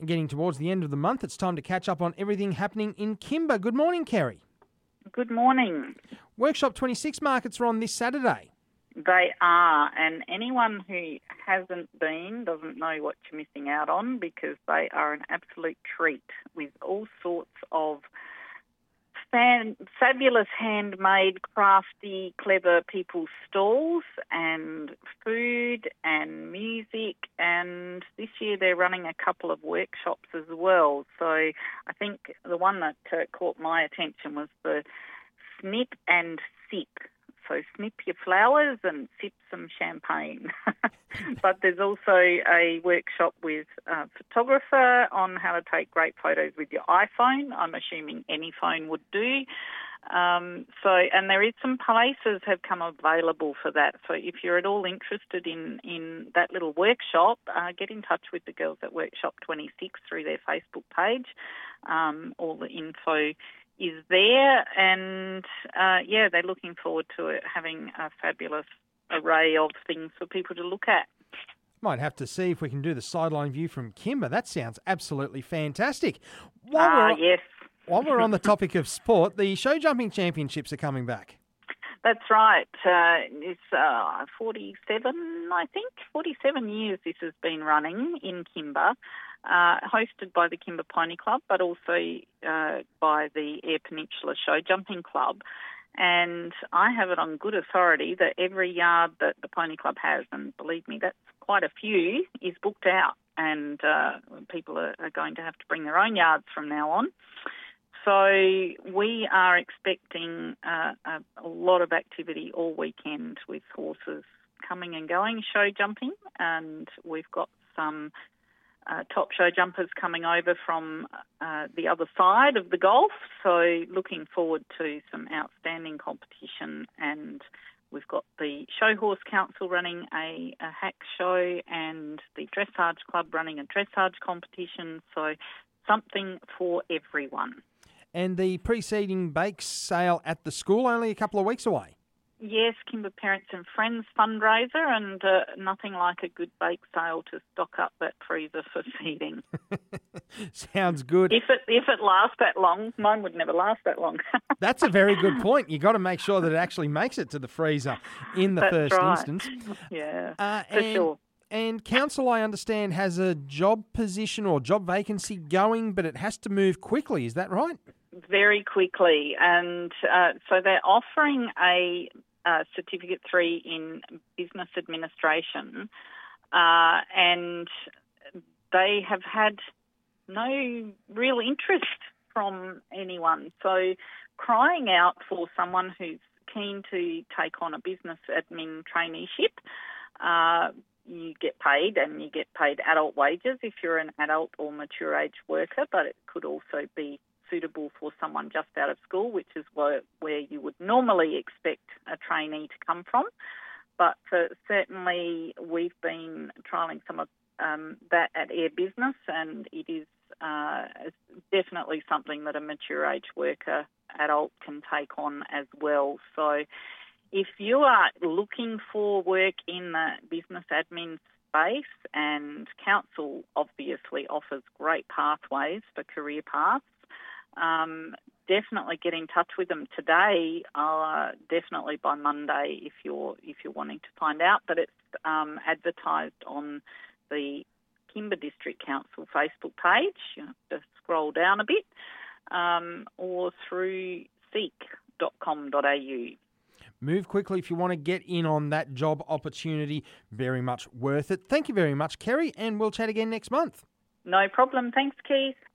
And getting towards the end of the month, it's time to catch up on everything happening in Kimba. Good morning, Kerry. Good morning. Workshop 26 markets are on this Saturday. They are, and anyone who hasn't been doesn't know what you're missing out on, because they are an absolute treat with all sorts of fabulous handmade, crafty, clever people's stalls and food and music, and this year they're running a couple of workshops as well. So I think the one that caught my attention was the snip and sip. So snip your flowers and sip some champagne. But there's also a workshop with a photographer on how to take great photos with your iPhone. I'm assuming any phone would do. And there is some places have come available for that. So if you're at all interested in that little workshop, get in touch with the girls at Workshop 26 through their Facebook page. All the info is there, and they're looking forward to it, having a fabulous array of things for people to look at. Might have to see if we can do the sideline view from Kimba. That sounds absolutely fantastic. Yes. While we're on the topic of sport, the show jumping championships are coming back. That's right. It's 47, I think. 47 years this has been running in Kimba, hosted by the Kimba Pony Club, but also by the Eyre Peninsula Show Jumping Club. And I have it on good authority that every yard that the Pony Club has, and believe me, that's quite a few, is booked out. And people are going to have to bring their own yards from now on. So we are expecting a lot of activity all weekend with horses coming and going, show jumping, and we've got some top show jumpers coming over from the other side of the Gulf, so looking forward to some outstanding competition. And we've got the Show Horse Council running a hack show, and the Dressage Club running a dressage competition, so something for everyone. And the preceding bake sale at the school, only a couple of weeks away. Yes, Kimba Parents and Friends fundraiser, and nothing like a good bake sale to stock up that freezer for feeding. Sounds good. If it lasts that long, mine would never last that long. That's a very good point. You've got to make sure that it actually makes it to the freezer in the first instance. Yeah, for sure. And council, I understand, has a job position or job vacancy going, but it has to move quickly. Is that right? Very quickly. And so they're offering a Certificate 3 in Business Administration, and they have had no real interest from anyone. So crying out for someone who's keen to take on a business admin traineeship. You get paid, and you get paid adult wages if you're an adult or mature age worker, but it could also be suitable for someone just out of school, which is where you would normally expect a trainee to come from. But certainly we've been trialling some of that at Eyre Business, and it is definitely something that a mature age worker adult can take on as well. So if you are looking for work in the business admin space, and council obviously offers great pathways for career paths, definitely get in touch with them today. Definitely by Monday if you're wanting to find out. But it's advertised on the Kimba District Council Facebook page. You have to scroll down a bit, or through seek.com.au. Move quickly if you want to get in on that job opportunity. Very much worth it. Thank you very much, Kerry, and we'll chat again next month. No problem. Thanks, Keith.